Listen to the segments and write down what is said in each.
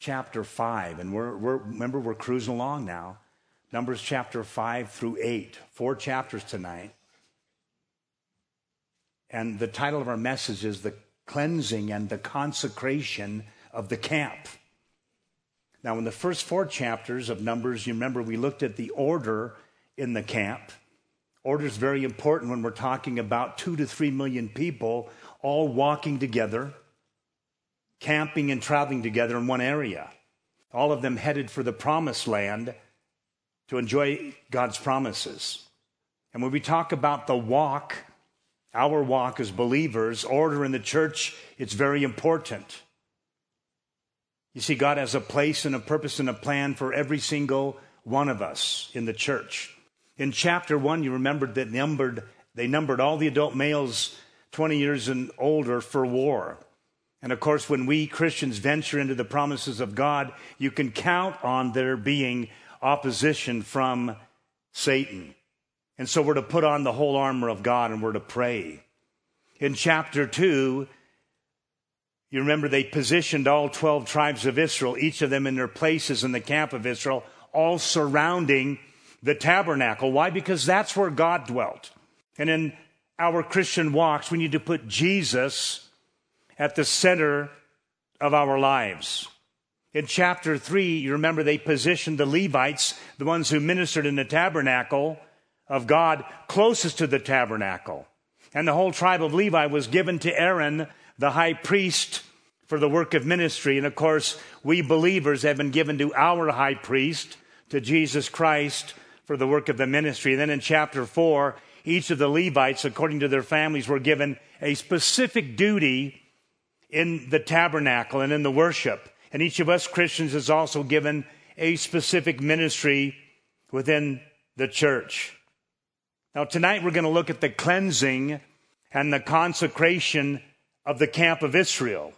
chapter 5, and remember, we're cruising along now. Numbers chapter 5 through 8, 4 chapters tonight. And the title of our message is The Cleansing and the Consecration of the Camp. Now, in the first 4 chapters of Numbers, you remember we looked at the order in the camp. Order is very important when we're talking about 2 to 3 million people all walking together, camping and traveling together in one area. All of them headed for the promised land to enjoy God's promises. And when we talk about the walk, our walk as believers, order in the church, it's very important. You see, God has a place and a purpose and a plan for every single one of us in the church. In chapter 1, you remembered that they numbered all the adult males 20 years and older for war. And of course, when we Christians venture into the promises of God, you can count on there being opposition from Satan. And so we're to put on the whole armor of God and we're to pray. In chapter 2, you remember they positioned all 12 tribes of Israel, each of them in their places in the camp of Israel, all surrounding the tabernacle. Why? Because that's where God dwelt. And in our Christian walks, we need to put Jesus at the center of our lives. In chapter 3, you remember they positioned the Levites, the ones who ministered in the tabernacle of God, closest to the tabernacle. And the whole tribe of Levi was given to Aaron, the high priest, for the work of ministry. And of course, we believers have been given to our high priest, to Jesus Christ, for the work of the ministry. And then in chapter 4, each of the Levites, according to their families, were given a specific duty in the tabernacle and in the worship. And each of us Christians is also given a specific ministry within the church. Now tonight we're going to look at the cleansing and the consecration of the camp of Israel.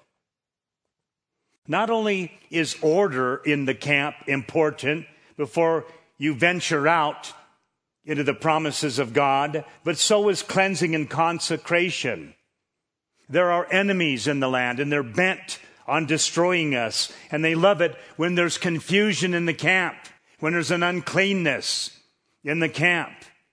Not only is order in the camp important before you venture out into the promises of God, but so is cleansing and consecration. There are enemies in the land, and they're bent on destroying us, and they love it when there's confusion in the camp, when there's an uncleanness in the camp.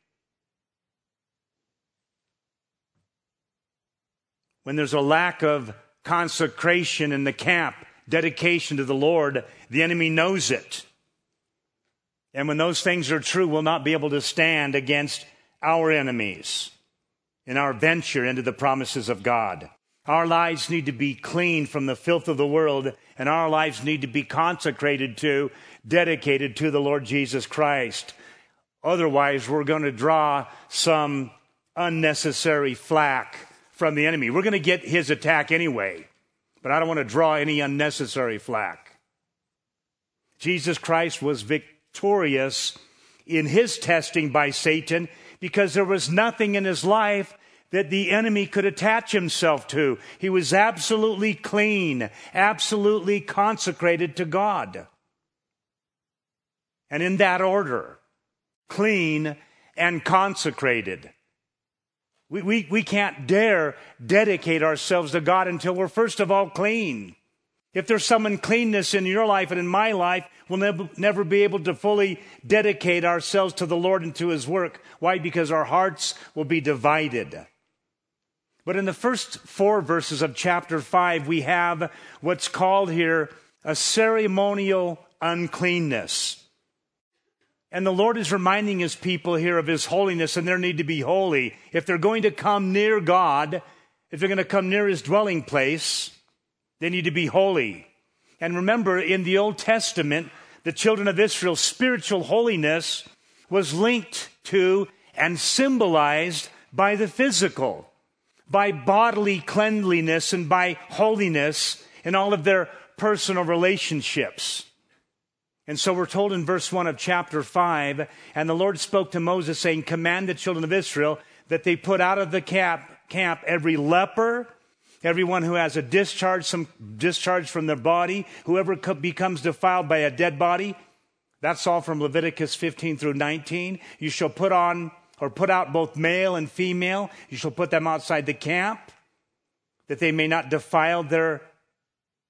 When there's a lack of consecration in the camp, dedication to the Lord, the enemy knows it. And when those things are true, we'll not be able to stand against our enemies in our venture into the promises of God. Our lives need to be clean from the filth of the world, and our lives need to be consecrated to, dedicated to the Lord Jesus Christ. Otherwise, we're going to draw some unnecessary flack from the enemy. We're going to get his attack anyway, but I don't want to draw any unnecessary flack. Jesus Christ was victorious in his testing by Satan because there was nothing in his life that the enemy could attach himself to. He was absolutely clean, absolutely consecrated to God. And in that order, clean and consecrated. We can't dare dedicate ourselves to God until we're first of all clean. If there's some uncleanness in your life and in my life, we'll never be able to fully dedicate ourselves to the Lord and to his work. Why? Because our hearts will be divided. But in the first 4 verses of chapter 5, we have what's called here a ceremonial uncleanness. And the Lord is reminding his people here of his holiness and their need to be holy. If they're going to come near God, if they're going to come near his dwelling place, they need to be holy. And remember, in the Old Testament, the children of Israel's spiritual holiness was linked to and symbolized by the physical, by bodily cleanliness and by holiness in all of their personal relationships. And so we're told in verse 1 of chapter 5, and the Lord spoke to Moses saying, command the children of Israel that they put out of the camp every leper, everyone who has a discharge, some discharge from their body, whoever becomes defiled by a dead body. That's all from Leviticus 15 through 19. You shall put out both male and female. You shall put them outside the camp, that they may not defile their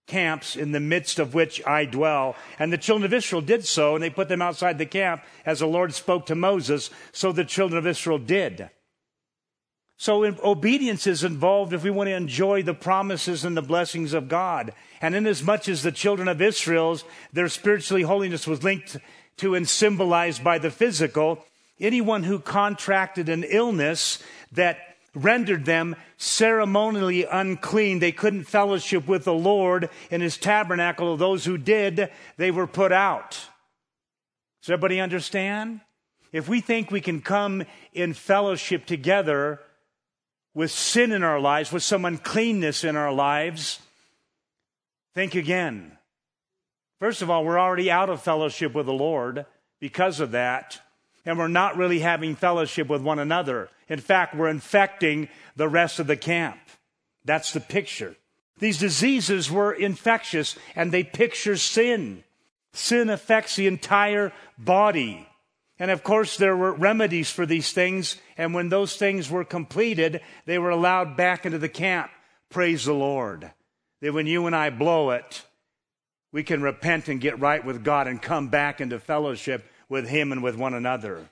camps in the midst of which I dwell. And the children of Israel did so, and they put them outside the camp as the Lord spoke to Moses, so the children of Israel did. So obedience is involved if we want to enjoy the promises and the blessings of God. And inasmuch as the children of Israel's, their spiritually holiness was linked to and symbolized by the physical, anyone who contracted an illness that rendered them ceremonially unclean, they couldn't fellowship with the Lord in his tabernacle. Those who did, they were put out. Does everybody understand? If we think we can come in fellowship together with sin in our lives, with some uncleanness in our lives, think again. First of all, we're already out of fellowship with the Lord because of that. And we're not really having fellowship with one another. In fact, we're infecting the rest of the camp. That's the picture. These diseases were infectious, and they picture sin. Sin affects the entire body. And of course, there were remedies for these things, and when those things were completed, they were allowed back into the camp. Praise the Lord. That when you and I blow it, we can repent and get right with God and come back into fellowship with him and with one another.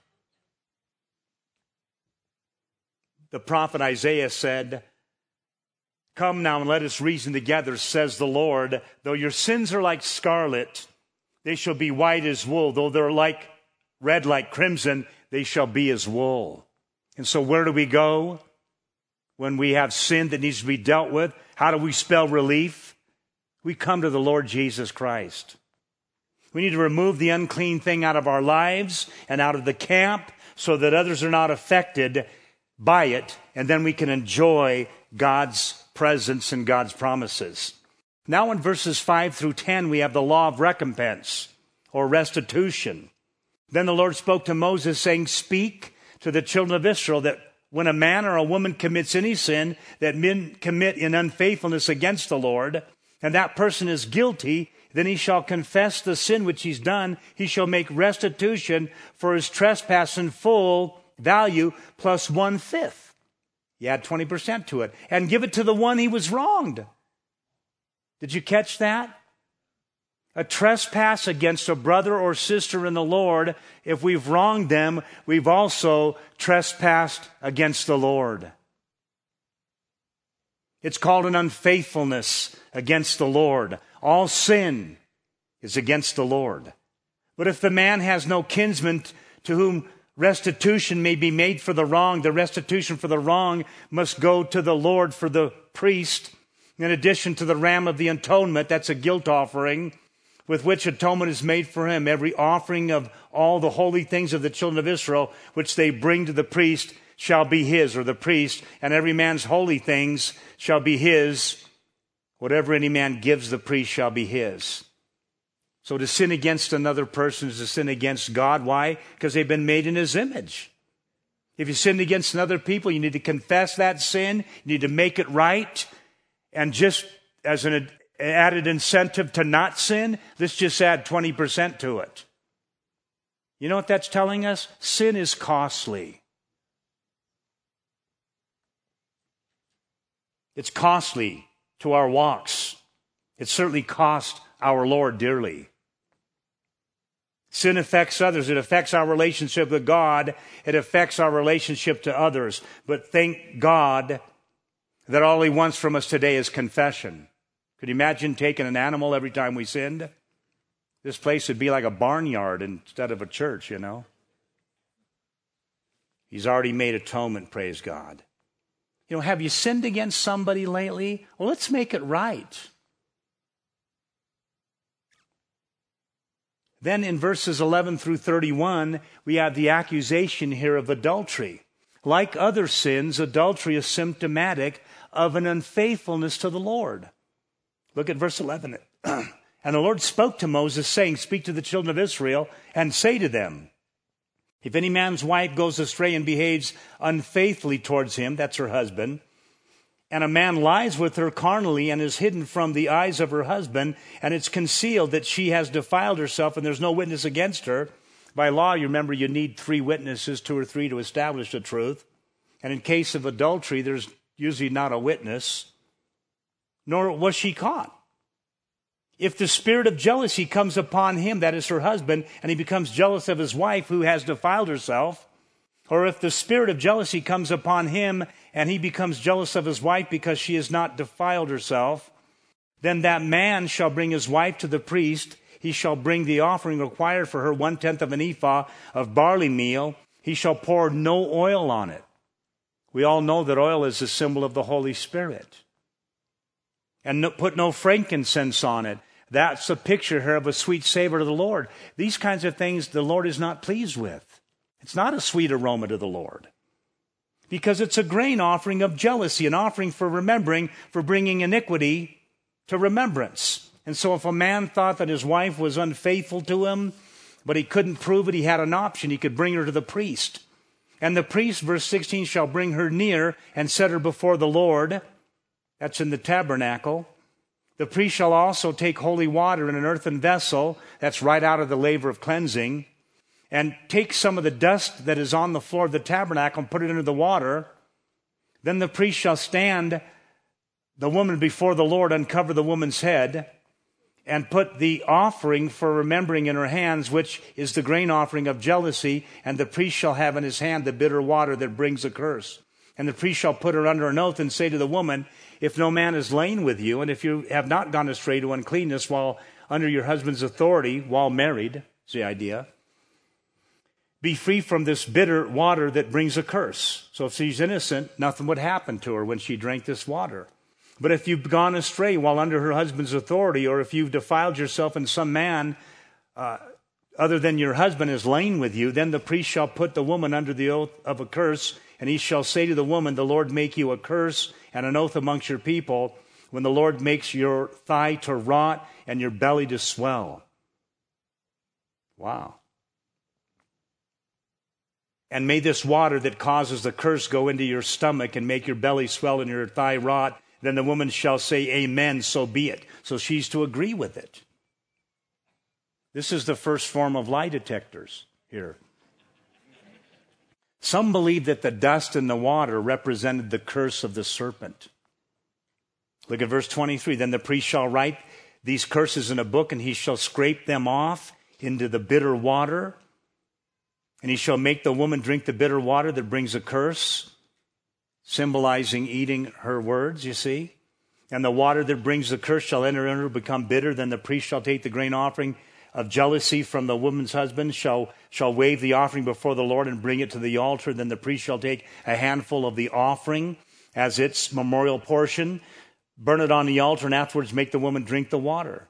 The prophet Isaiah said, "Come now and let us reason together, says the Lord. Though your sins are like scarlet, they shall be white as wool. Though they're like red like crimson, they shall be as wool." And so where do we go when we have sin that needs to be dealt with? How do we spell relief? We come to the Lord Jesus Christ. We need to remove the unclean thing out of our lives and out of the camp so that others are not affected by it, and then we can enjoy God's presence and God's promises. Now in verses 5 through 10, we have the law of recompense or restitution. Then the Lord spoke to Moses, saying, "Speak to the children of Israel that when a man or a woman commits any sin that men commit in unfaithfulness against the Lord, and that person is guilty, then he shall confess the sin which he's done. He shall make restitution for his trespass in full value plus 1/5. You add 20% to it. And give it to the one he was wronged." Did you catch that? A trespass against a brother or sister in the Lord, if we've wronged them, we've also trespassed against the Lord. It's called an unfaithfulness against the Lord. All sin is against the Lord. But if the man has no kinsman to whom restitution may be made for the wrong, the restitution for the wrong must go to the Lord for the priest, in addition to the ram of the atonement. That's a guilt offering with which atonement is made for him. Every offering of all the holy things of the children of Israel, which they bring to the priest, shall be his, or the priest, and every man's holy things shall be his. Whatever any man gives the priest shall be his. So to sin against another person is to sin against God. Why? Because they've been made in his image. If you sinned against another people, you need to confess that sin. You need to make it right. And just as an added incentive to not sin, let's just add 20% to it. You know what that's telling us? Sin is costly. It's costly to our walks. It certainly cost our Lord dearly. Sin affects others. It affects our relationship with God. It affects our relationship to others. But thank God that all he wants from us today is confession. Could you imagine taking an animal every time we sinned? This place would be like a barnyard instead of a church, you know. He's already made atonement, praise God. You know, have you sinned against somebody lately? Well, let's make it right. Then in verses 11 through 31, we have the accusation here of adultery. Like other sins, adultery is symptomatic of an unfaithfulness to the Lord. Look at verse 11. And the Lord spoke to Moses, saying, "Speak to the children of Israel, and say to them, if any man's wife goes astray and behaves unfaithfully towards him," that's her husband, "and a man lies with her carnally and is hidden from the eyes of her husband, and it's concealed that she has defiled herself, and there's no witness against her." By law, you remember, you need 3 witnesses, 2 or 3, to establish the truth. And in case of adultery, there's usually not a witness. Nor was she caught. If the spirit of jealousy comes upon him, that is her husband, and he becomes jealous of his wife who has defiled herself, or if the spirit of jealousy comes upon him and he becomes jealous of his wife because she has not defiled herself, then that man shall bring his wife to the priest. He shall bring the offering required for her, 1/10 of an ephah of barley meal. He shall pour no oil on it. We all know that oil is a symbol of the Holy Spirit. And put no frankincense on it. That's a picture here of a sweet savor to the Lord. These kinds of things the Lord is not pleased with. It's not a sweet aroma to the Lord. Because it's a grain offering of jealousy, an offering for remembering, for bringing iniquity to remembrance. And so if a man thought that his wife was unfaithful to him, but he couldn't prove it, he had an option. He could bring her to the priest. And the priest, verse 16, shall bring her near and set her before the Lord. That's in the tabernacle. The priest shall also take holy water in an earthen vessel. That's right out of the laver of cleansing. And take some of the dust that is on the floor of the tabernacle and put it into the water. Then the priest shall stand the woman before the Lord, uncover the woman's head, and put the offering for remembering in her hands, which is the grain offering of jealousy, and the priest shall have in his hand the bitter water that brings a curse. And the priest shall put her under an oath and say to the woman, if no man is lain with you, and if you have not gone astray to uncleanness while under your husband's authority, while married, is the idea, be free from this bitter water that brings a curse. So if she's innocent, nothing would happen to her when she drank this water. But if you've gone astray while under her husband's authority, or if you've defiled yourself and some man other than your husband is lain with you, then the priest shall put the woman under the oath of a curse, and he shall say to the woman, the Lord make you a curse and an oath amongst your people, when the Lord makes your thigh to rot and your belly to swell. Wow. And may this water that causes the curse go into your stomach and make your belly swell and your thigh rot. Then the woman shall say, amen, so be it. So she's to agree with it. This is the first form of lie detectors here. Some believe that the dust in the water represented the curse of the serpent. Look at verse 23. Then the priest shall write these curses in a book, and he shall scrape them off into the bitter water. And he shall make the woman drink the bitter water that brings a curse, symbolizing eating her words, you see. And the water that brings the curse shall enter in her, become bitter. Then the priest shall take the grain offering of jealousy from the woman's husband, shall wave the offering before the Lord and bring it to the altar. Then the priest shall take a handful of the offering as its memorial portion, burn it on the altar, and afterwards make the woman drink the water.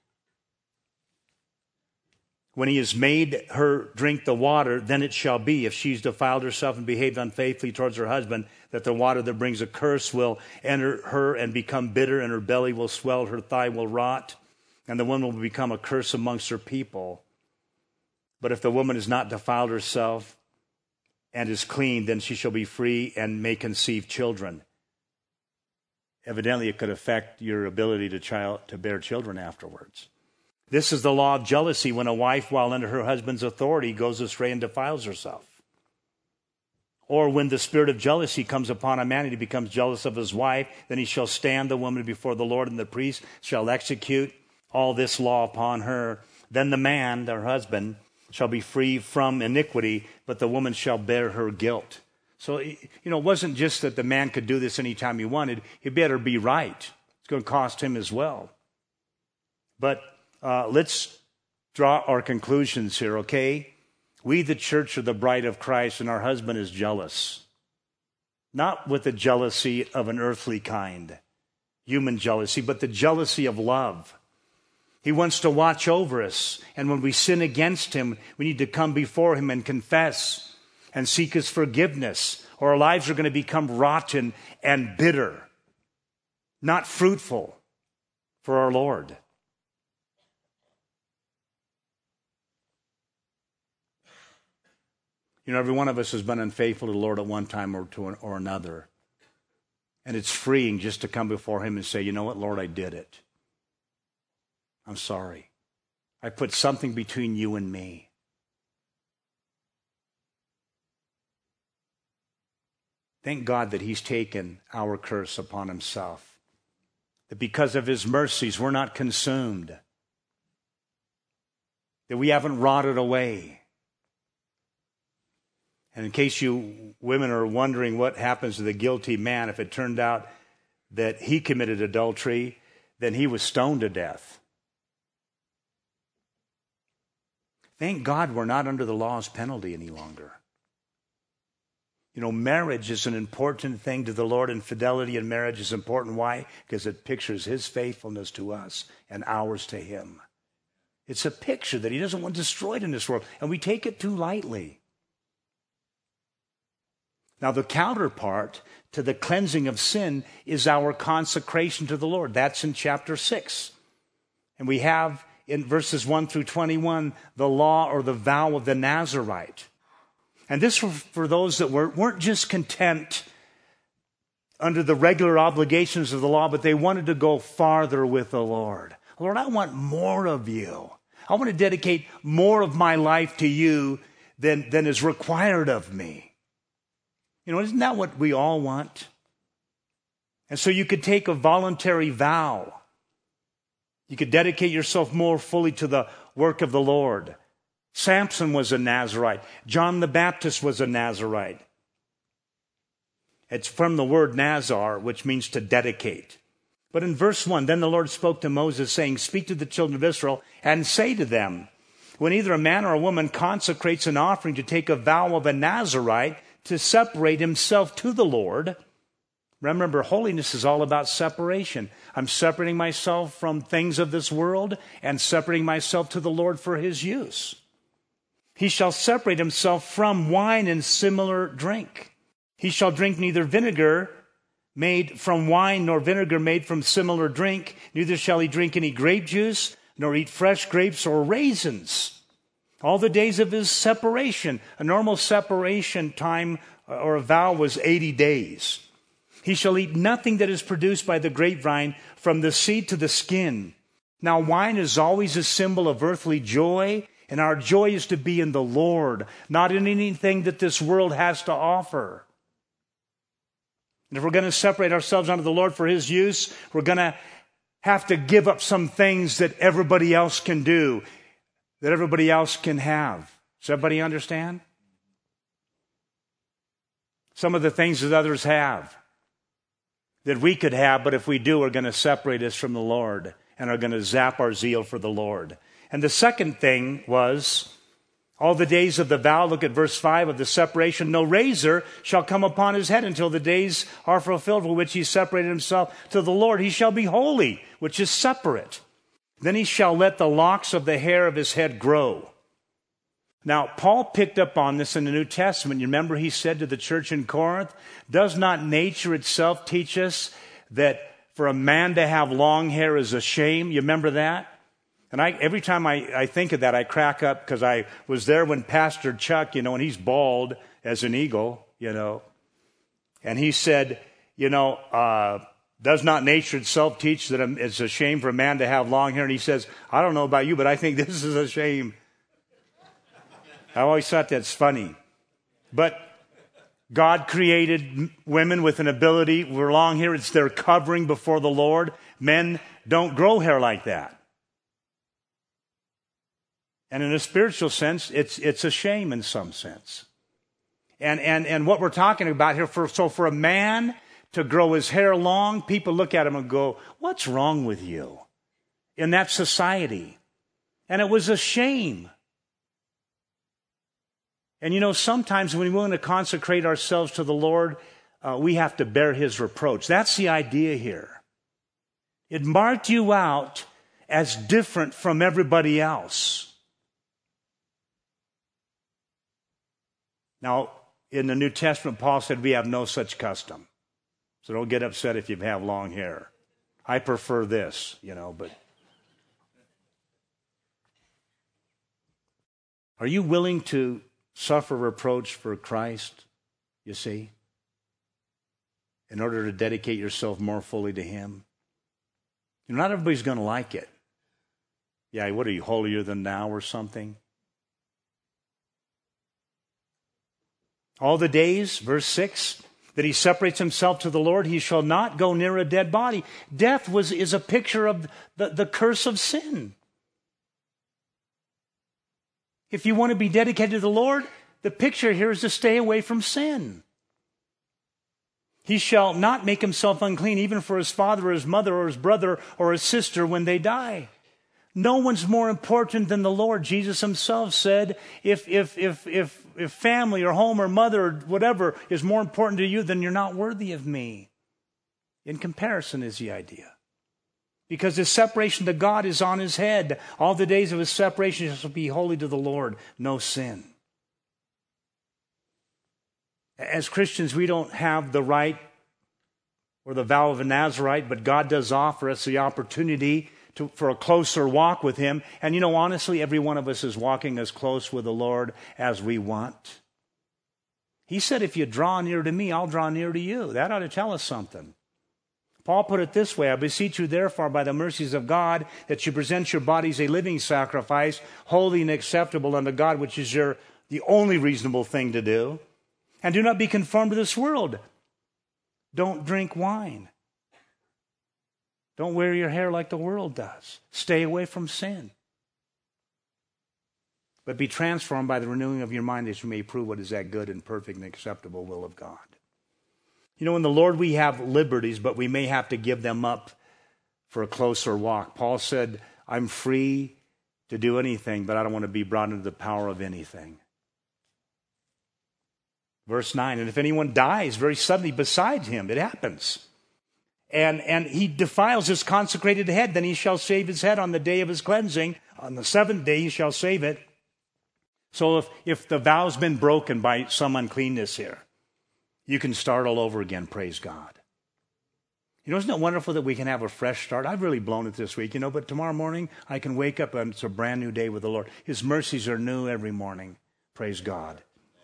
When he has made her drink the water, then it shall be, if she's defiled herself and behaved unfaithfully towards her husband, that the water that brings a curse will enter her and become bitter, and her belly will swell, her thigh will rot, and the woman will become a curse amongst her people. But if the woman has not defiled herself and is clean, then she shall be free and may conceive children. Evidently, it could affect your ability to bear children afterwards. This is the law of jealousy when a wife, while under her husband's authority, goes astray and defiles herself. Or when the spirit of jealousy comes upon a man and he becomes jealous of his wife, then he shall stand the woman before the Lord, and the priest shall execute all this law upon her. Then the man, her husband, shall be free from iniquity, but the woman shall bear her guilt. So, it wasn't just that the man could do this anytime he wanted. He better be right. It's going to cost him as well. But let's draw our conclusions here, okay? We, the church, are the bride of Christ, and our husband is jealous. Not with the jealousy of an earthly kind, human jealousy, but the jealousy of love. He wants to watch over us, and when we sin against him, we need to come before him and confess and seek his forgiveness, or our lives are going to become rotten and bitter, not fruitful for our Lord. Every one of us has been unfaithful to the Lord at one time or another. And it's freeing just to come before him and say, you know what, Lord, I did it. I'm sorry. I put something between you and me. Thank God that he's taken our curse upon himself. that because of his mercies we're not consumed, that we haven't rotted away. And in case you women are wondering what happens to the guilty man, if it turned out that he committed adultery, then he was stoned to death. Thank God we're not under the law's penalty any longer. You know, marriage is an important thing to the Lord, and fidelity in marriage is important. Why? Because it pictures his faithfulness to us and ours to him. It's a picture that he doesn't want destroyed in this world, and we take it too lightly. Now, the counterpart to the cleansing of sin is our consecration to the Lord. That's in chapter 6. And we have in verses 1 through 21 the law or the vow of the Nazirite. And this was for those that weren't just content under the regular obligations of the law, but they wanted to go farther with the Lord. Lord, I want more of you. I want to dedicate more of my life to you than is required of me. You know, isn't that what we all want? And so you could take a voluntary vow. You could dedicate yourself more fully to the work of the Lord. Samson was a Nazirite. John the Baptist was a Nazirite. It's from the word Nazar, which means to dedicate. But in verse 1, then the Lord spoke to Moses, saying, speak to the children of Israel and say to them, when either a man or a woman consecrates an offering to take a vow of a Nazirite to separate himself to the Lord. Remember, holiness is all about separation. I'm separating myself from things of this world and separating myself to the Lord for his use. He shall separate himself from wine and similar drink. He shall drink neither vinegar made from wine nor vinegar made from similar drink. Neither shall he drink any grape juice nor eat fresh grapes or raisins. All the days of his separation. A normal separation time or a vow was 80 days. He shall eat nothing that is produced by the grapevine, from the seed to the skin. Now wine is always a symbol of earthly joy, and our joy is to be in the Lord, not in anything that this world has to offer. And if we're going to separate ourselves unto the Lord for his use, we're going to have to give up some things that everybody else can do, that everybody else can have. Does everybody understand? Some of the things that others have, that we could have, but if we do, are going to separate us from the Lord and are going to zap our zeal for the Lord. And the second thing was, all the days of the vow, look at verse 5 of the separation, no razor shall come upon his head until the days are fulfilled for which he separated himself to the Lord. He shall be holy, which is separate. Then he shall let the locks of the hair of his head grow. Now, Paul picked up on this in the New Testament. You remember he said to the church in Corinth, does not nature itself teach us that for a man to have long hair is a shame? You remember that? And every time I think of that, I crack up, because I was there when Pastor Chuck, and he's bald as an eagle, and he said, does not nature itself teach that it's a shame for a man to have long hair? And he says, I don't know about you, but I think this is a shame. I always thought that's funny. But God created women with an ability for long hair. It's their covering before the Lord. Men don't grow hair like that. And in a spiritual sense, it's a shame in some sense. And what we're talking about here, for a man to grow his hair long, people look at him and go, what's wrong with you? In that society. And it was a shame. And sometimes when we want to consecrate ourselves to the Lord, we have to bear his reproach. That's the idea here. It marked you out as different from everybody else. Now, in the New Testament, Paul said we have no such custom. So don't get upset if you have long hair. I prefer this, but... Are you willing to suffer reproach for Christ, you see, in order to dedicate yourself more fully to him? Not everybody's going to like it. Yeah, what are you, holier than thou or something? All the days, verse 6, that he separates himself to the Lord, he shall not go near a dead body. Death is a picture of the curse of sin. If you want to be dedicated to the Lord, the picture here is to stay away from sin. He shall not make himself unclean, even for his father or his mother or his brother or his sister when they die. No one's more important than the Lord. Jesus himself said, if family or home or mother or whatever is more important to you, then you're not worthy of me. In comparison is the idea. Because his separation to God is on his head. All the days of his separation shall be holy to the Lord, no sin. As Christians, we don't have the right or the vow of a Nazirite, but God does offer us the opportunity for a closer walk with him. And honestly, every one of us is walking as close with the Lord as we want. He said, if you draw near to me, I'll draw near to you. That ought to tell us something. Paul put it this way, I beseech you therefore by the mercies of God that you present your bodies a living sacrifice, holy and acceptable unto God, which is the only reasonable thing to do. And do not be conformed to this world. Don't drink wine. Don't wear your hair like the world does. Stay away from sin. But be transformed by the renewing of your mind that you may prove what is that good and perfect and acceptable will of God. In the Lord we have liberties, but we may have to give them up for a closer walk. Paul said, I'm free to do anything, but I don't want to be brought into the power of anything. Verse 9, and if anyone dies very suddenly beside him, it happens, and he defiles his consecrated head, then he shall shave his head on the day of his cleansing. On the seventh day he shall shave it. So if the vow's been broken by some uncleanness here, you can start all over again, praise God. Isn't it wonderful that we can have a fresh start? I've really blown it this week, but tomorrow morning I can wake up and it's a brand new day with the Lord. His mercies are new every morning, praise God.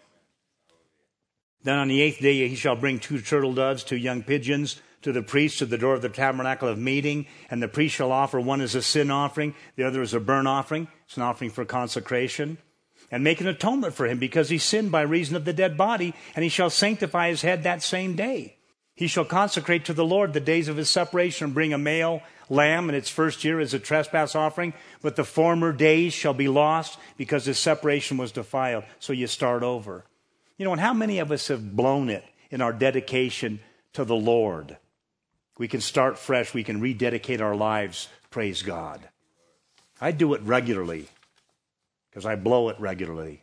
Then on the 8th day he shall bring 2 turtle doves, 2 young pigeons to the priest to the door of the tabernacle of meeting, and the priest shall offer one as a sin offering, the other as a burnt offering. It's an offering for consecration. And make an atonement for him because he sinned by reason of the dead body, and he shall sanctify his head that same day. He shall consecrate to the Lord the days of his separation and bring a male lamb in its first year as a trespass offering, but the former days shall be lost because his separation was defiled. So you start over. And how many of us have blown it in our dedication to the Lord? We can start fresh. We can rededicate our lives. Praise God. I do it regularly because I blow it regularly,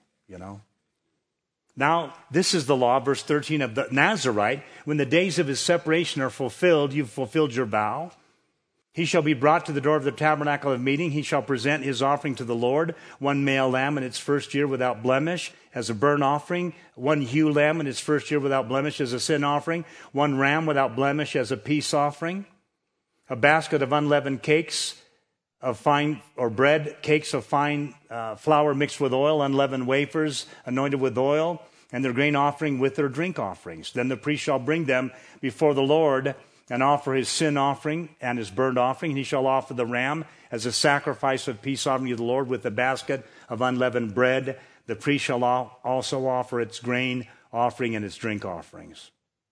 Now, this is the law, verse 13 of the Nazirite. When the days of his separation are fulfilled, you've fulfilled your vow. He shall be brought to the door of the tabernacle of meeting. He shall present his offering to the Lord, 1 male lamb in its first year without blemish as a burnt offering, 1 ewe lamb in its first year without blemish as a sin offering, 1 ram without blemish as a peace offering, a basket of unleavened cakes of fine, or bread, cakes of fine flour mixed with oil, unleavened wafers anointed with oil, and their grain offering with their drink offerings. Then the priest shall bring them before the Lord and offer his sin offering and his burnt offering. And he shall offer the ram as a sacrifice of peace offering to the Lord with the basket of unleavened bread. The priest shall also offer its grain offering and its drink offerings.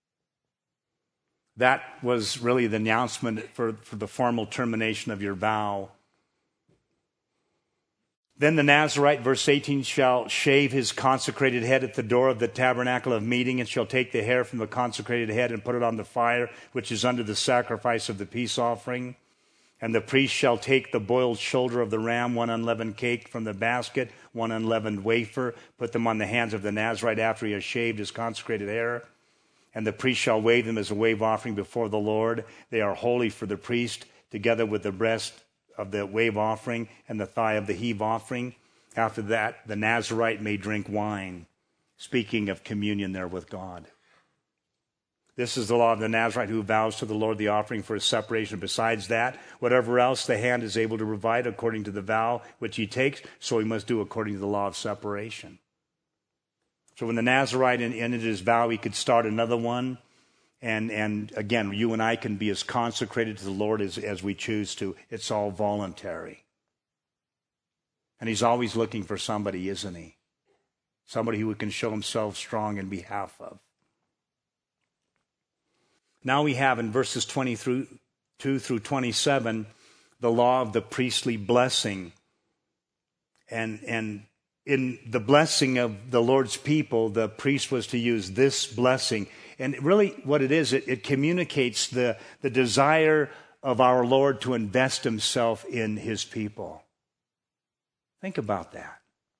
That was really the announcement for the formal termination of your vow. Then the Nazirite, verse 18, shall shave his consecrated head at the door of the tabernacle of meeting, and shall take the hair from the consecrated head and put it on the fire, which is under the sacrifice of the peace offering. And the priest shall take the boiled shoulder of the ram, 1 unleavened cake from the basket, 1 unleavened wafer, put them on the hands of the Nazirite after he has shaved his consecrated hair. And the priest shall wave them as a wave offering before the Lord. They are holy for the priest, together with the breast of the wave offering and the thigh of the heave offering. After that, the Nazirite may drink wine, speaking of communion there with God. This is the law of the Nazirite who vows to the Lord the offering for his separation. Besides that, whatever else the hand is able to provide according to the vow which he takes, so he must do according to the law of separation. So when the Nazirite ended his vow, he could start another one. And again, you and I can be as consecrated to the Lord as we choose to. It's all voluntary. And he's always looking for somebody, isn't he? Somebody who can show himself strong in behalf of. Now we have in verses 22 through 27 the law of the priestly blessing. And in the blessing of the Lord's people, the priest was to use this blessing. And really what it is, it communicates the desire of our Lord to invest himself in his people. Think about that.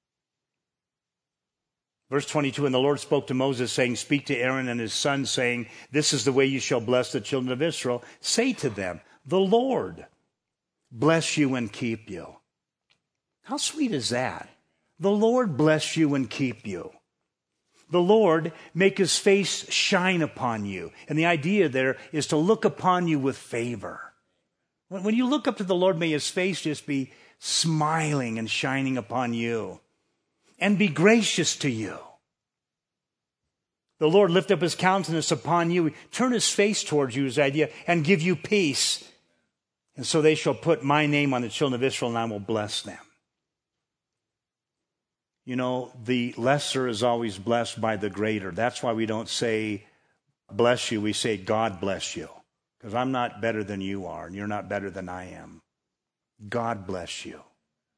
Verse 22, and the Lord spoke to Moses, saying, speak to Aaron and his sons, saying, this is the way you shall bless the children of Israel. Say to them, the Lord bless you and keep you. How sweet is that? The Lord bless you and keep you. The Lord make his face shine upon you. And the idea there is to look upon you with favor. When you look up to the Lord, may his face just be smiling and shining upon you. And be gracious to you. The Lord lift up his countenance upon you, turn his face towards you, his idea, and give you peace. And so they shall put my name on the children of Israel, and I will bless them. You know, the lesser is always blessed by the greater. That's why we don't say, bless you, we say, God bless you. Because I'm not better than you are, and you're not better than I am. God bless you.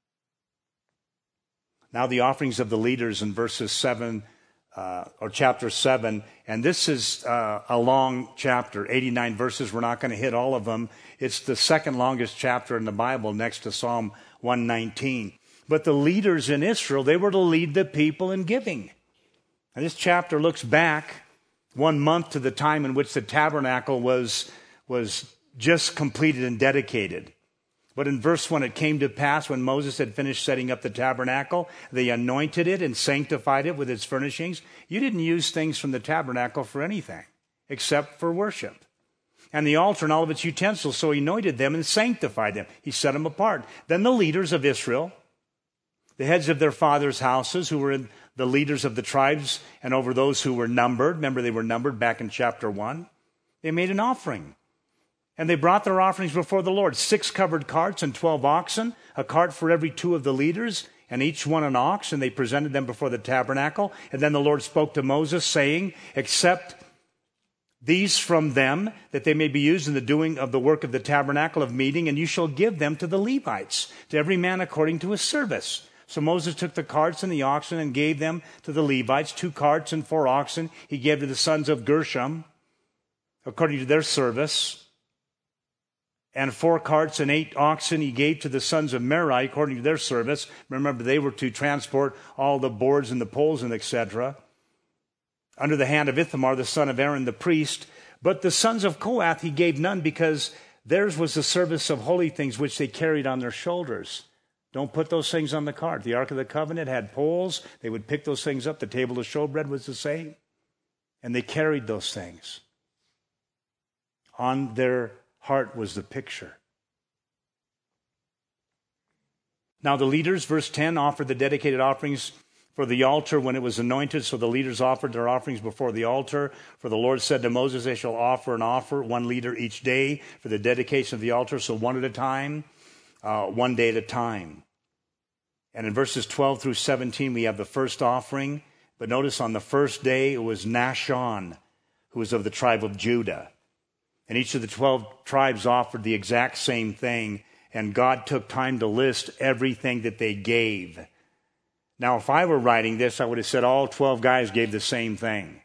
Now the offerings of the leaders in verses 7, or chapter 7, and this is a long chapter, 89 verses. We're not going to hit all of them. It's the second longest chapter in the Bible next to Psalm 119. But the leaders in Israel, they were to lead the people in giving. And this chapter looks back 1 month to the time in which the tabernacle was just completed and dedicated. But in verse 1, it came to pass when Moses had finished setting up the tabernacle, they anointed it and sanctified it with its furnishings. You didn't use things from the tabernacle for anything except for worship. And the altar and all of its utensils, so he anointed them and sanctified them. He set them apart. Then the leaders of Israel, the heads of their fathers' houses, who were the leaders of the tribes and over those who were numbered, remember they were numbered back in chapter 1, they made an offering. And they brought their offerings before the Lord, 6 covered carts and 12 oxen, a cart for every 2 of the leaders, and each one an ox, and they presented them before the tabernacle. And then the Lord spoke to Moses, saying, accept these from them, that they may be used in the doing of the work of the tabernacle of meeting, and you shall give them to the Levites, to every man according to his service. So Moses took the carts and the oxen and gave them to the Levites, 2 carts and 4 oxen. He gave to the sons of Gershom, according to their service. And 4 carts and 8 oxen he gave to the sons of Merari according to their service. Remember, they were to transport all the boards and the poles and etc. under the hand of Ithamar, the son of Aaron the priest. But the sons of Kohath he gave none, because theirs was the service of holy things which they carried on their shoulders. Don't put those things on the cart. The Ark of the Covenant had poles. They would pick those things up. The table of showbread was the same. And they carried those things. On their heart was the picture. Now the leaders, verse 10, offered the dedicated offerings for the altar when it was anointed. So the leaders offered their offerings before the altar. For the Lord said to Moses, they shall offer an offer, 1 leader each day for the dedication of the altar. So 1 at a time, 1 day at a time. And in verses 12 through 17, we have the first offering. But notice on the first day, it was Nashon, who was of the tribe of Judah. And each of the 12 tribes offered the exact same thing. And God took time to list everything that they gave. Now, if I were writing this, I would have said all 12 guys gave the same thing.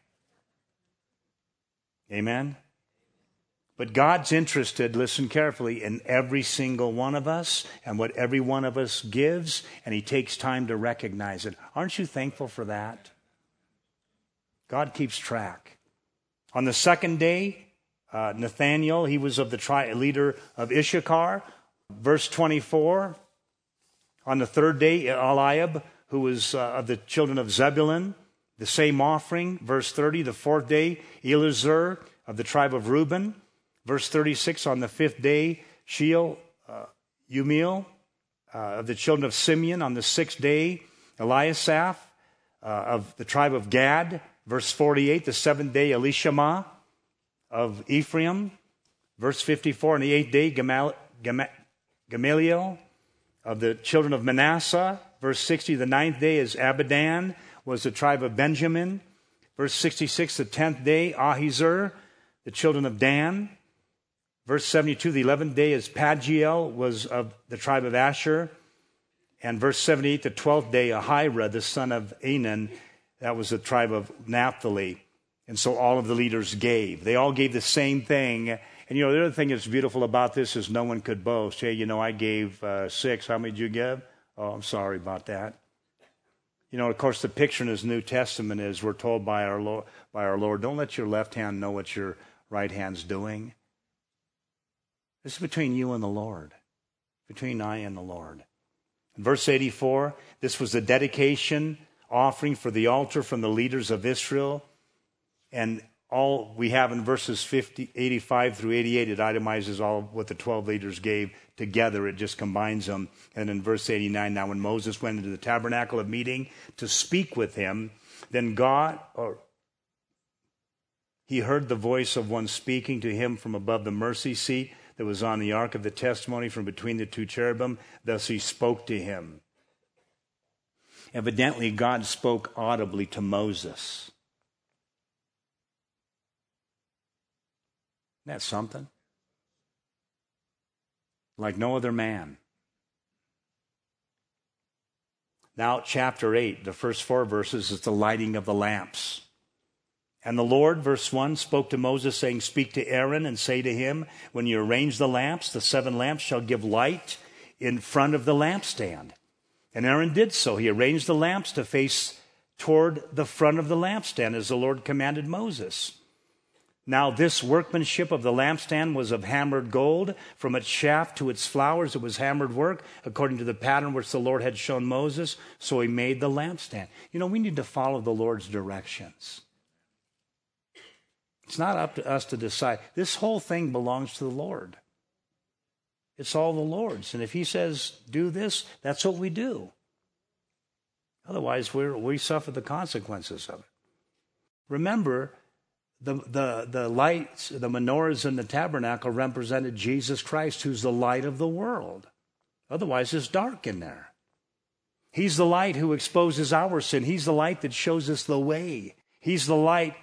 Amen? But God's interested, listen carefully, in every single one of us and what every one of us gives. And he takes time to recognize it. Aren't you thankful for that? God keeps track. On the second day, Nathaniel, he was of the leader of Issachar. Verse 24, on the third day, Eliab, who was of the children of Zebulun, the same offering. Verse 30, the fourth day, Eliezer of the tribe of Reuben. Verse 36, on the fifth day, Umiel of the children of Simeon. On the sixth day, Eliasaph of the tribe of Gad. Verse 48, the seventh day, Elishama of Ephraim. Verse 54, on the eighth day, Gamaliel of the children of Manasseh. Verse 60, the ninth day is Abidan, was the tribe of Benjamin. Verse 66, the 10th day, Ahiezer, The children of Dan, verse 72, the 11th day is Pagiel, was of the tribe of Asher. And verse 78, the 12th day, Ahira, the son of Enan, that was the tribe of Naphtali. And so all of the leaders gave. They all gave the same thing. And the other thing that's beautiful about this is no one could boast. Hey, I gave 6. How many did you give? Oh, I'm sorry about that. Of course, the picture in his New Testament is we're told by our Lord, don't let your left hand know what your right hand's doing. This is between you and the Lord, between I and the Lord. In verse 84, this was the dedication offering for the altar from the leaders of Israel. And all we have in verses 85 through 88, it itemizes all what the 12 leaders gave together. It just combines them. And in verse 89, now when Moses went into the tabernacle of meeting to speak with him, then he heard the voice of one speaking to him from above the mercy seat that was on the ark of the testimony from between the two cherubim. Thus he spoke to him. Evidently, God spoke audibly to Moses. Isn't that something? Like no other man. Now, chapter 8, the first 4 verses, is the lighting of the lamps. And the Lord, verse 1, spoke to Moses, saying, speak to Aaron and say to him, when you arrange the lamps, the 7 lamps shall give light in front of the lampstand. And Aaron did so. He arranged the lamps to face toward the front of the lampstand, as the Lord commanded Moses. Now this workmanship of the lampstand was of hammered gold. From its shaft to its flowers it was hammered work, according to the pattern which the Lord had shown Moses. So he made the lampstand. We need to follow the Lord's directions. It's not up to us to decide. This whole thing belongs to the Lord. It's all the Lord's. And if he says, do this, that's what we do. Otherwise, we suffer the consequences of it. Remember, the lights, the menorahs in the tabernacle represented Jesus Christ, who's the light of the world. Otherwise, it's dark in there. He's the light who exposes our sin. He's the light that shows us the way. He's the light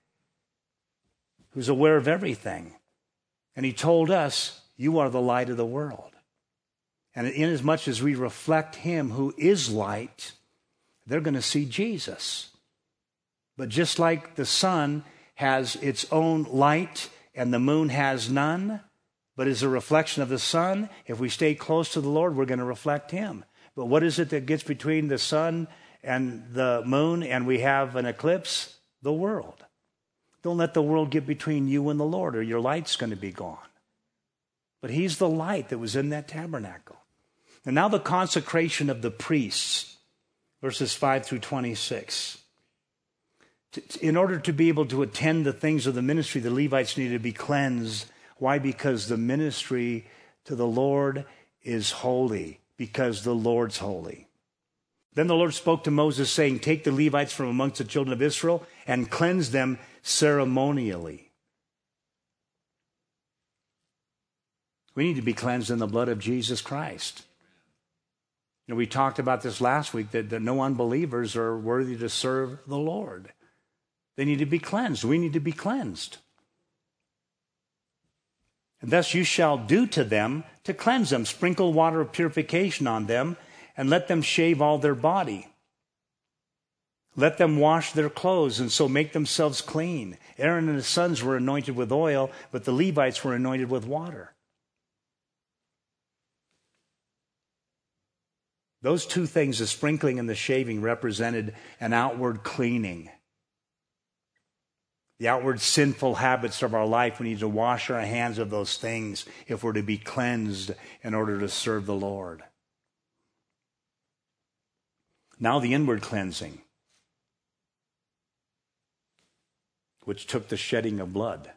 who's aware of everything. And he told us, you are the light of the world. And inasmuch as we reflect him who is light, they're going to see Jesus. But just like the sun has its own light and the moon has none, but is a reflection of the sun, if we stay close to the Lord, we're going to reflect him. But what is it that gets between the sun and the moon and we have an eclipse? The world. Don't let the world get between you and the Lord, or your light's going to be gone. But he's the light that was in that tabernacle. And now the consecration of the priests, verses 5 through 26. In order to be able to attend the things of the ministry, the Levites needed to be cleansed. Why? Because the ministry to the Lord is holy, because the Lord's holy. Then the Lord spoke to Moses, saying, take the Levites from amongst the children of Israel and cleanse them ceremonially. We need to be cleansed in the blood of Jesus Christ. We talked about this last week, that no unbelievers are worthy to serve the Lord. They need to be cleansed. We need to be cleansed. And thus you shall do to them to cleanse them. Sprinkle water of purification on them, and let them shave all their body. Let them wash their clothes, and so make themselves clean. Aaron and his sons were anointed with oil, but the Levites were anointed with water. Those two things, the sprinkling and the shaving, represented an outward cleaning. The outward sinful habits of our life, we need to wash our hands of those things if we're to be cleansed in order to serve the Lord. Now the inward cleansing, which took the shedding of blood.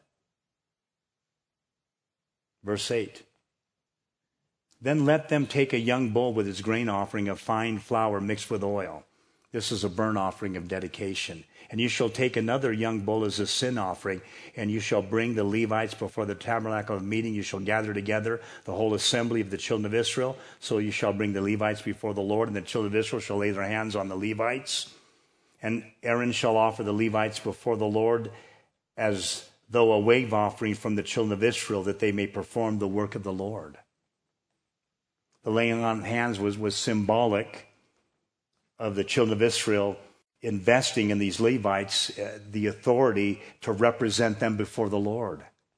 Verse 8. Then let them take a young bull with its grain offering of fine flour mixed with oil. This is a burnt offering of dedication. And you shall take another young bull as a sin offering, and you shall bring the Levites before the tabernacle of meeting. You shall gather together the whole assembly of the children of Israel. So you shall bring the Levites before the Lord, and the children of Israel shall lay their hands on the Levites. And Aaron shall offer the Levites before the Lord as though a wave offering from the children of Israel, that they may perform the work of the Lord. The laying on of hands was symbolic of the children of Israel investing in these Levites the authority to represent them before the Lord.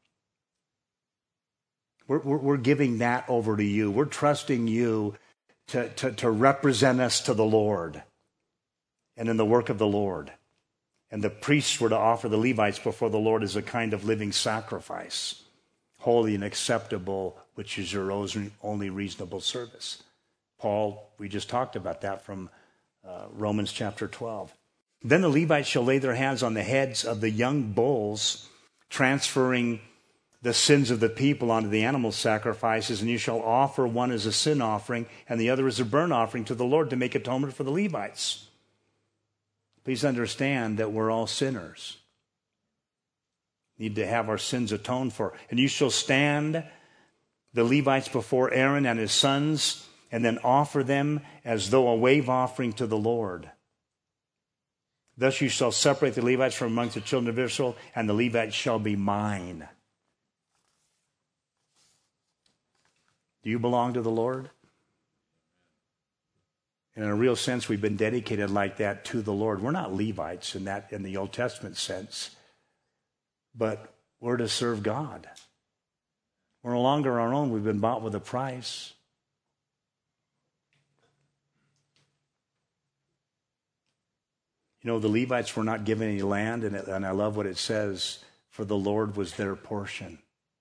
We're giving that over to you. We're trusting you to represent us to the Lord and in the work of the Lord. And the priests were to offer the Levites before the Lord as a kind of living sacrifice, holy and acceptable, which is your only reasonable service. Paul, we just talked about that from Romans chapter 12. Then the Levites shall lay their hands on the heads of the young bulls, transferring the sins of the people onto the animal sacrifices, and you shall offer one as a sin offering and the other as a burnt offering to the Lord to make atonement for the Levites. Please understand that we're all sinners. Need to have our sins atoned for. And you shall stand the Levites before Aaron and his sons, and then offer them as though a wave offering to the Lord. Thus you shall separate the Levites from amongst the children of Israel, and the Levites shall be mine. Do you belong to the Lord? And in a real sense, we've been dedicated like that to the Lord. We're not Levites in the Old Testament sense, but we're to serve God. We're no longer our own. We've been bought with a price. You know, the Levites were not given any land, and I love what it says, for the Lord was their portion.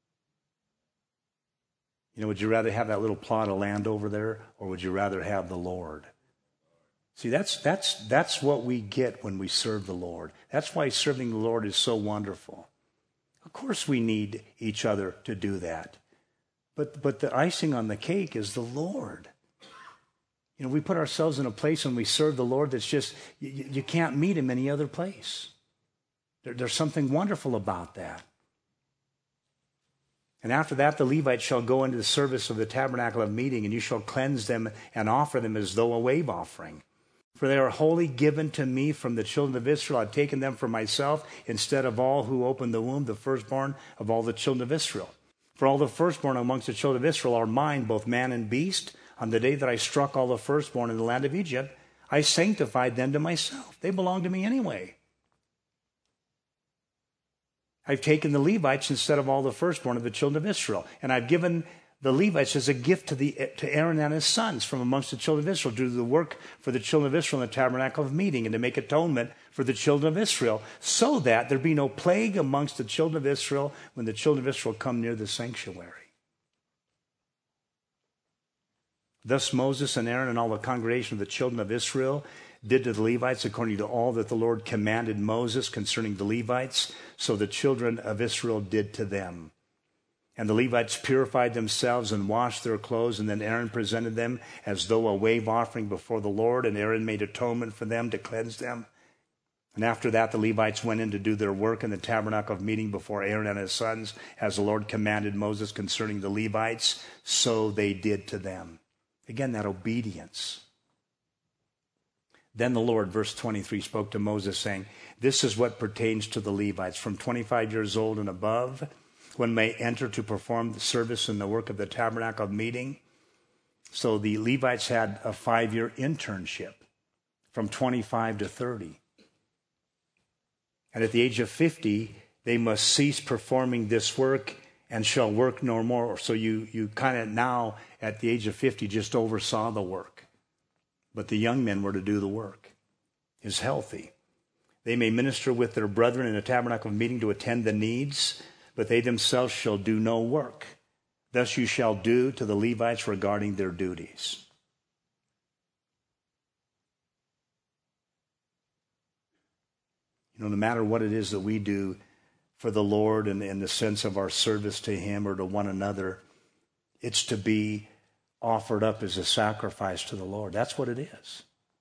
You know, would you rather have that little plot of land over there, or would you rather have the Lord? See, that's what we get when we serve the Lord. That's why serving the Lord is so wonderful. Of course we need each other to do that. But the icing on the cake is the Lord. You know, we put ourselves in a place when we serve the Lord that's just, you can't meet him any other place. There's something wonderful about that. And after that, the Levites shall go into the service of the tabernacle of meeting, and you shall cleanse them and offer them as though a wave offering. For they are wholly given to me from the children of Israel. I've taken them for myself instead of all who opened the womb, the firstborn of all the children of Israel. For all the firstborn amongst the children of Israel are mine, both man and beast. On the day that I struck all the firstborn in the land of Egypt, I sanctified them to myself. They belong to me anyway. I've taken the Levites instead of all the firstborn of the children of Israel. And I've given the Levites as a gift to Aaron and his sons from amongst the children of Israel to do the work for the children of Israel in the tabernacle of meeting and to make atonement for the children of Israel, so that there be no plague amongst the children of Israel when the children of Israel come near the sanctuary. Thus Moses and Aaron and all the congregation of the children of Israel did to the Levites according to all that the Lord commanded Moses concerning the Levites, so the children of Israel did to them. And the Levites purified themselves and washed their clothes, and then Aaron presented them as though a wave offering before the Lord, and Aaron made atonement for them to cleanse them. And after that, the Levites went in to do their work in the tabernacle of meeting before Aaron and his sons, as the Lord commanded Moses concerning the Levites, so they did to them. Again, that obedience. Then the Lord, verse 23, spoke to Moses, saying, this is what pertains to the Levites. From 25 years old and above, when may enter to perform the service in the work of the tabernacle of meeting. So the Levites had a 5-year internship from 25 to 30. And at the age of 50, they must cease performing this work and shall work no more. So you kind of now, at the age of 50, just oversaw the work. But the young men were to do the work. Is healthy. They may minister with their brethren in a tabernacle of meeting to attend the needs, but they themselves shall do no work. Thus you shall do to the Levites regarding their duties. You know, no matter what it is that we do for the Lord and in the sense of our service to him or to one another, it's to be offered up as a sacrifice to the Lord. That's what it is.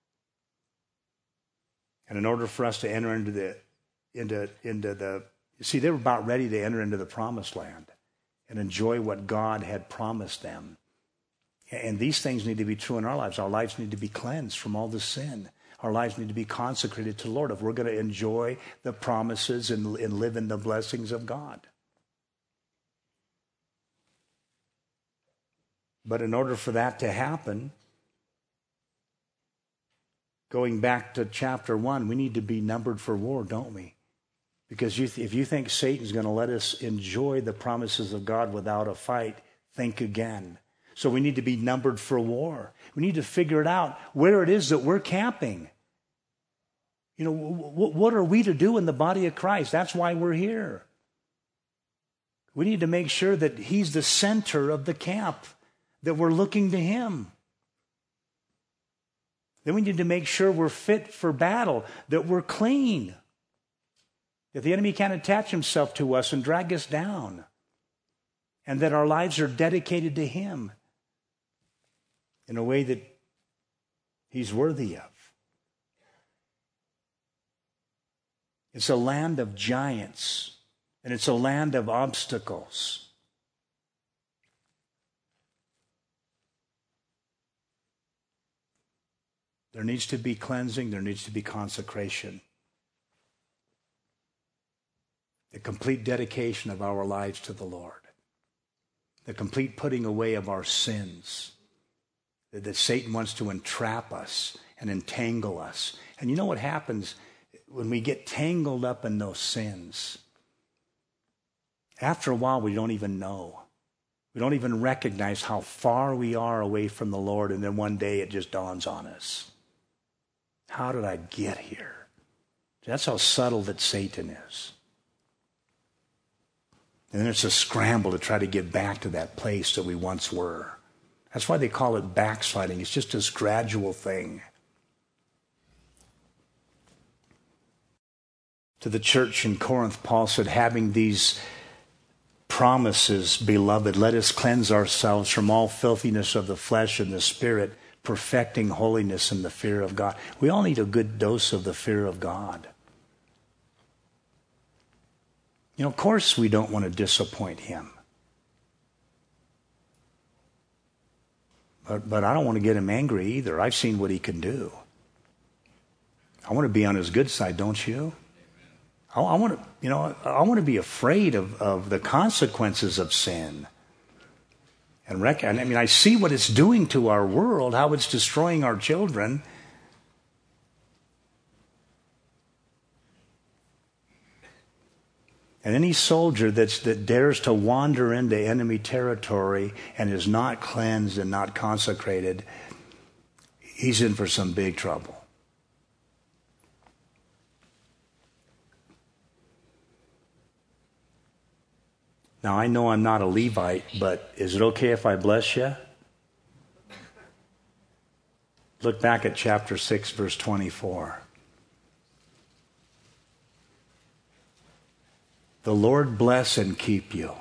And in order for us to enter into the see, they were about ready to enter into the promised land and enjoy what God had promised them. And these things need to be true in our lives. Our lives need to be cleansed from all the sin. Our lives need to be consecrated to the Lord if we're going to enjoy the promises and live in the blessings of God. But in order for that to happen, going back to chapter 1, we need to be numbered for war, don't we? Because if you think Satan's going to let us enjoy the promises of God without a fight, think again. So we need to be numbered for war. We need to figure it out where it is that we're camping. You know, what are we to do in the body of Christ? That's why we're here. We need to make sure that He's the center of the camp, that we're looking to Him. Then we need to make sure we're fit for battle, that we're clean, that the enemy can't attach himself to us and drag us down, and that our lives are dedicated to Him in a way that He's worthy of. It's a land of giants, and it's a land of obstacles. There needs to be cleansing. There needs to be consecration. The complete dedication of our lives to the Lord. The complete putting away of our sins. That Satan wants to entrap us and entangle us. And you know what happens when we get tangled up in those sins? After a while, we don't even know. We don't even recognize how far we are away from the Lord, and then one day it just dawns on us. How did I get here? That's how subtle that Satan is. And then it's a scramble to try to get back to that place that we once were. That's why they call it backsliding. It's just this gradual thing. To the church in Corinth, Paul said, having these promises, beloved, let us cleanse ourselves from all filthiness of the flesh and the spirit, perfecting holiness in the fear of God. We all need a good dose of the fear of God. You know, of course we don't want to disappoint Him. But I don't want to get Him angry either. I've seen what He can do. I want to be on His good side, don't you? I want to be afraid of the consequences of sin. I see what it's doing to our world, how it's destroying our children. And any soldier that dares to wander into enemy territory and is not cleansed and not consecrated, he's in for some big trouble. Now, I know I'm not a Levite, but is it okay if I bless you? Look back at chapter 6, verse 24. The Lord bless and keep you.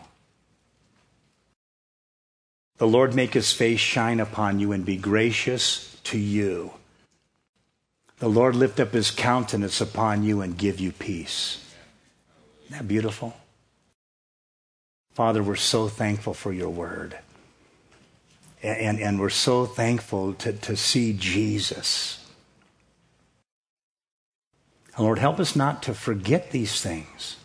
The Lord make His face shine upon you and be gracious to you. The Lord lift up His countenance upon you and give you peace. Isn't that beautiful? Father, we're so thankful for your word. And we're so thankful to see Jesus. And Lord, help us not to forget these things.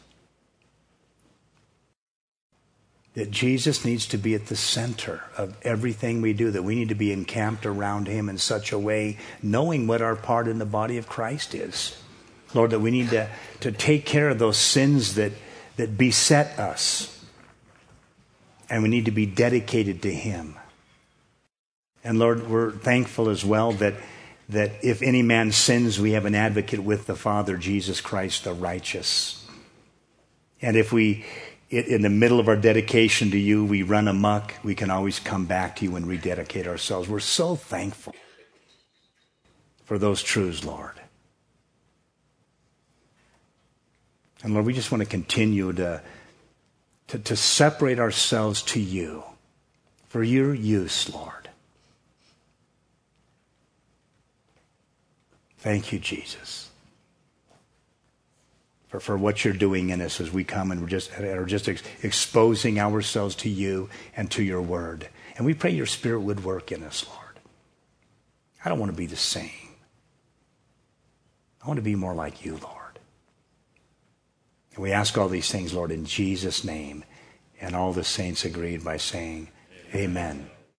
That Jesus needs to be at the center of everything we do, that we need to be encamped around Him in such a way, knowing what our part in the body of Christ is. Lord, that we need to take care of those sins that beset us. And we need to be dedicated to Him. And Lord, we're thankful as well that if any man sins, we have an advocate with the Father, Jesus Christ, the righteous. And if we, in the middle of our dedication to you, we run amok, we can always come back to you and rededicate ourselves. We're so thankful for those truths, Lord. And Lord, we just want to continue to separate ourselves to you for your use, Lord. Thank you, Jesus, for what you're doing in us as we come and are just exposing ourselves to you and to your word. And we pray your Spirit would work in us, Lord. I don't want to be the same. I want to be more like you, Lord. And we ask all these things, Lord, in Jesus' name. And all the saints agreed by saying, Amen.